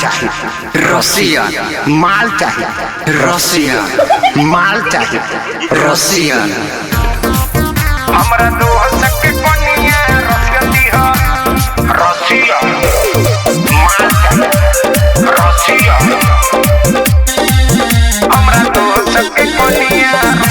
चाहिए रसिया, माल चाहिए रसिया, माल चाहिए रसिया। हमरा दोस्त के कोनिया रसिया दिहा रसिया, माल चाहिए रसिया। हमरा दोस्त के कोनिया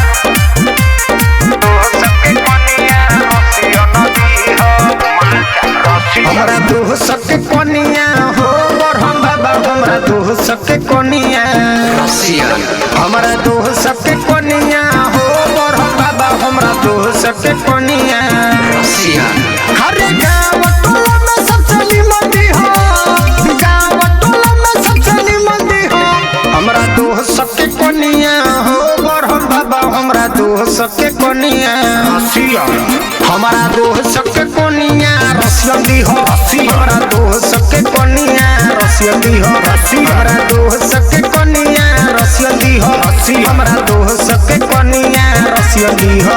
रसिया न दिहा, माल चाहिए रसिया। हमरा दोस्त के कोनिया हो बरहम बाबा, हमरा दोस्त के कोनिया रसिया। हमरा दोस्त के कोनिया हो बरहम बाबा, हमरा दोस्त के कोनिया रसिया। हर गाँव टोला में सबसे निमन दी हो, गाँव टोला में सबसे निमन दी हो। हमरा दोस्त के कोनिया हो बरहम बाबा, हमरा दोस्त के कोनिया रसिया। हमारा दोस्त के कोनिया रसिया दी हो, हमारा दोस्त के कोनिया रसिया दी हो, हमारा दोस्त के कोनिया रसिया दी हो, हमारा दोस्त के कोनिया रसिया दी हो।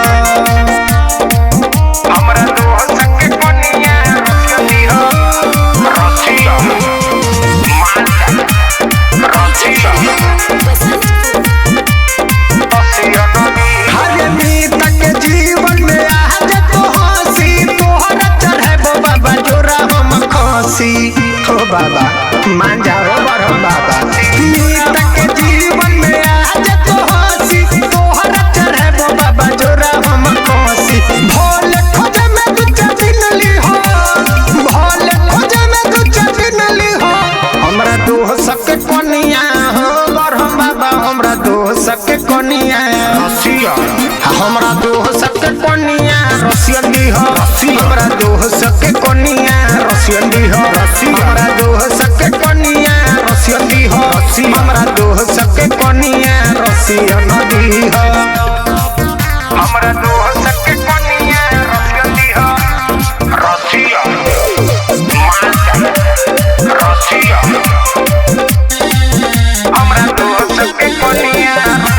हमरा दोस्त के कोनिया रसिया दिहा रसिया, माल चाहिए रसिया। हरे मीत के जीवन में आज तो हंसी, तोहरा चढ़े बाबा जोरा हम खसी हो बाबा, मान जाओ बरहम बाबा। मीत के जीवन में आज तो हंसी, तोहरा चढ़े बाबा जोरा हम खसी। भोले खोजे में दू दिन ली हो, भोले खोजे में दू दिन ली हो। हमरा दोस्त के कोनिया हो बरहम बाबा, हमरा दोस्त के कोनिया रसिया। हमरा दोस्त के कोनिया रसिया दी हो, हमरा दोस्त के कोनिया रसिया दी हो, हमरा दोस्त के कोनिया रसिया दी हो, हमरा दोस्त के कोनिया रसिया न दी हो। हमरा दोस्त के कोनिया रसिया दिहा रसिया, माल चाहिए रसिया। हमरा दोस्त के कोनिया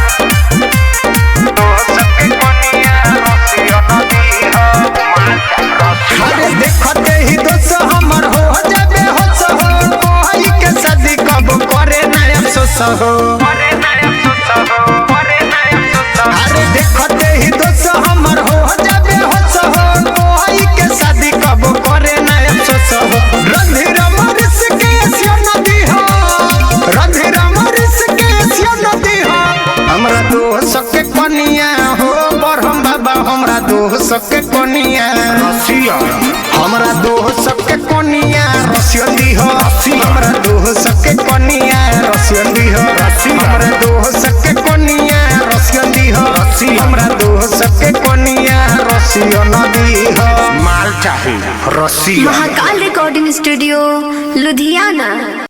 रसिया न दिहा, माल चाहिए रसिया। अरे देखते ही दोस्त हमर हो जाबे होश हो, कोई के शादी कब करे ना अफसोस हो। अरे नया सुसा हो, अरे नया सुसा हो। अरे देखते ही दोस्त हमर हो जाबे होश हो, कोई के शादी कब करे ना अफसोस हो। रणधीर मरिस के सियो नदी हो, रणधीर मरिस के सियो नदी हो। हमरा दोस्त के कोनिया हो बरहम बाबा, हमरा दोस्त के कोनिया रसिया। हमरा दोस्त के कोनिया रसिया दी हो, हमरा दोस्त के कोनिया रसिया दी हो, हमरा दोस्त के कोनिया रसिया दी हो, हमरा दोस्त के कोनिया रसिया न दी हो। माल चाहिए रसिया। Mahakal recording studio Ludhiana.